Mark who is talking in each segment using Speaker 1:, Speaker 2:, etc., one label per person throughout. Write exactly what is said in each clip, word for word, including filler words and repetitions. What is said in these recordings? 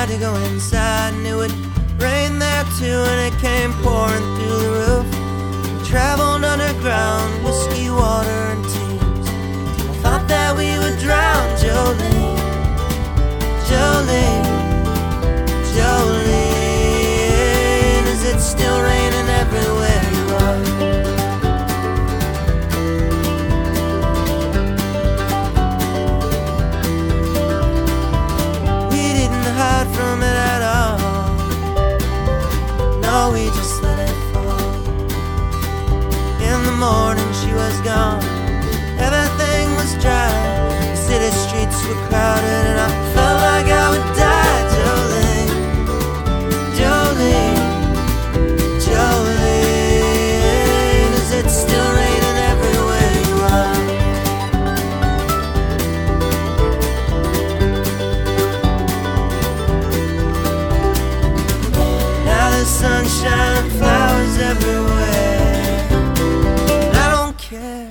Speaker 1: tried to go inside and it would rain there too, and it came pouring through the roof. We traveled underground, whiskey, water, and tears. I thought that we would drown. Jolene, Jolene, Jolene, is it still raining everywhere you are? We didn't hide from it at all. No, we just let it fall. In the morning she was gone, everything was dry. The city streets were crowded and I felt like I would die. Jolene, Jolene, Jolene, is it still raining everywhere you are? Now there's sunshine, flowers everywhere, and I don't care.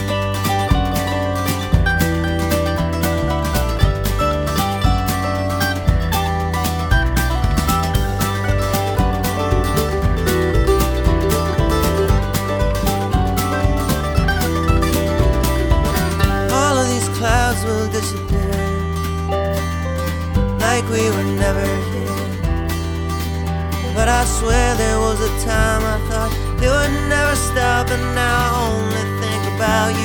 Speaker 1: Clouds will disappear like we were never here. But I swear there was a time I thought it would never stop, and now I only think about you.